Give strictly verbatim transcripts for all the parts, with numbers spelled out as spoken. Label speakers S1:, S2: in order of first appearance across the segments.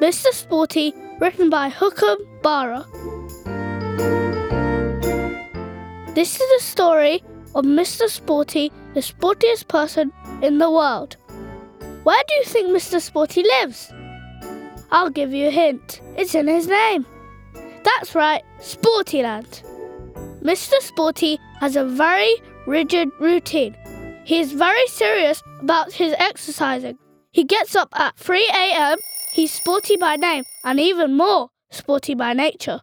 S1: Mister Sporty, written by Hukam Bara. This is the story of Mister Sporty, the sportiest person in the world. Where do you think Mister Sporty lives? I'll give you a hint. It's in his name. That's right, Sportyland. Mister Sporty has a very rigid routine. He is very serious about his exercising. He gets up at three a.m. He's sporty by name and even more sporty by nature.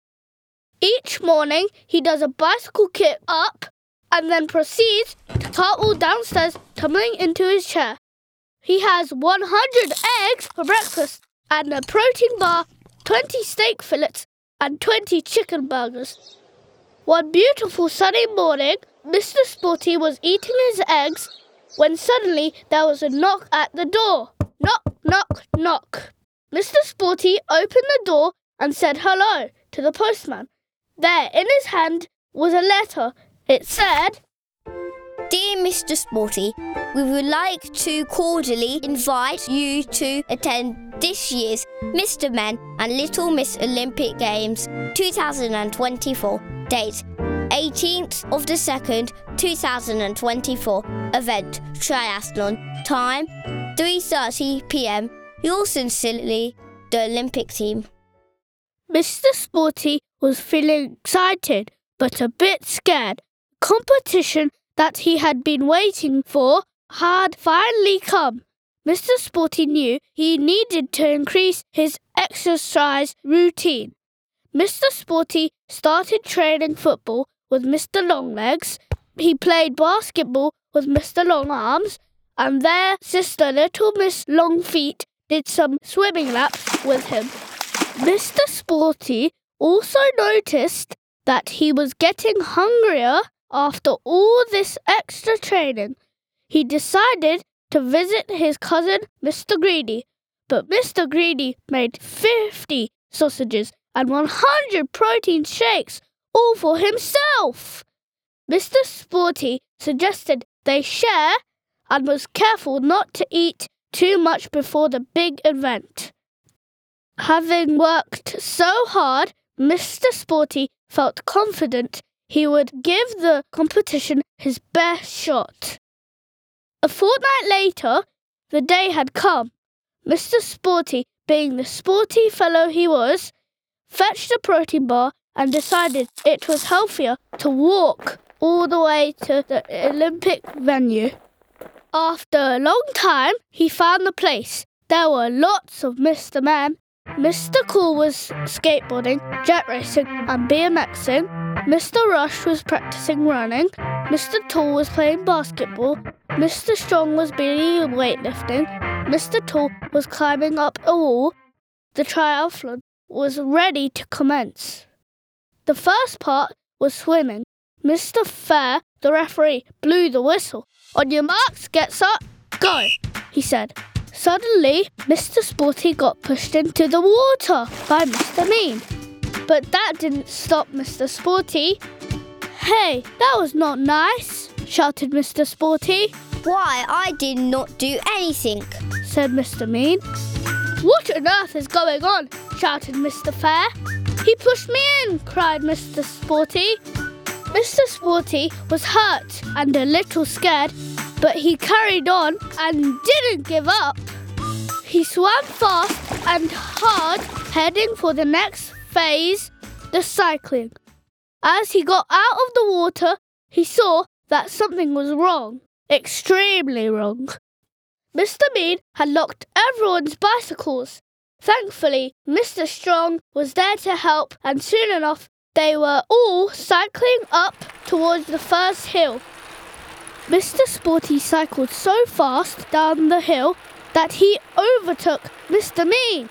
S1: Each morning, he does a bicycle kick up and then proceeds to cartwheel downstairs, tumbling into his chair. He has one hundred eggs for breakfast and a protein bar, twenty steak fillets and twenty chicken burgers. One beautiful sunny morning, Mister Sporty was eating his eggs when suddenly there was a knock at the door. Knock, knock, knock. Mister Sporty opened the door and said hello to the postman. There, in his hand, was a letter. It said,
S2: Dear Mister Sporty, we would like to cordially invite you to attend this year's Mister Men and Little Miss Olympic Games twenty twenty-four. Date, eighteenth of the second, twenty twenty-four. Event, triathlon. Time, three thirty p.m. Yours sincerely, the Olympic team.
S1: Mister Sporty was feeling excited but a bit scared. Competition that he had been waiting for had finally come. Mister Sporty knew he needed to increase his exercise routine. Mister Sporty started training football with Mister Longlegs. He played basketball with Mister Longarms, and their sister Little Miss Longfeet did some swimming laps with him. Mister Sporty also noticed that he was getting hungrier after all this extra training. He decided to visit his cousin Mister Greedy, but Mister Greedy made fifty sausages and one hundred protein shakes, all for himself. Mister Sporty suggested they share and was careful not to eat too much before the big event. Having worked so hard, Mister Sporty felt confident he would give the competition his best shot. A fortnight later, the day had come. Mister Sporty, being the sporty fellow he was, fetched a protein bar and decided it was healthier to walk all the way to the Olympic venue. After a long time, he found the place. There were lots of Mister Men. Mister Cool was skateboarding, jet racing and BMXing. Mister Rush was practicing running. Mister Tall was playing basketball. Mister Strong was busy weightlifting. Mister Tall was climbing up a wall. The triathlon was ready to commence. The first part was swimming. Mister Fair, the referee, blew the whistle. On your marks, get set, go, he said. Suddenly, Mister Sporty got pushed into the water by Mister Mean. But that didn't stop Mister Sporty. Hey, that was not nice, shouted Mister Sporty.
S2: Why, I did not do anything,
S1: said Mister Mean. What on earth is going on? Shouted Mister Fair. He pushed me in, cried Mister Sporty. Mister Sporty was hurt and a little scared, but he carried on and didn't give up. He swam fast and hard, heading for the next phase, the cycling. As he got out of the water, he saw that something was wrong, extremely wrong. Mister Mean had locked everyone's bicycles. Thankfully, Mister Strong was there to help, and soon enough, they were all cycling up towards the first hill. Mister Sporty cycled so fast down the hill that he overtook Mister Mean.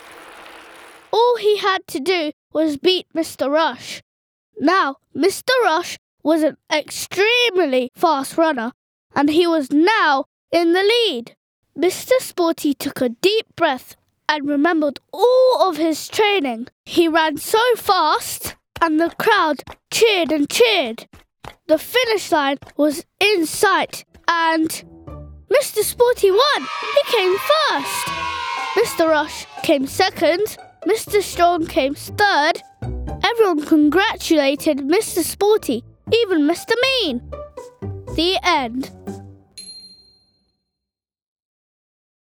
S1: All he had to do was beat Mister Rush. Now, Mister Rush was an extremely fast runner, and he was now in the lead. Mister Sporty took a deep breath and remembered all of his training. He ran so fast, and the crowd cheered and cheered. The finish line was in sight, and Mister Sporty won. He came first. Mister Rush came second, Mister Strong came third. Everyone congratulated Mister Sporty, even Mister Mean. The end.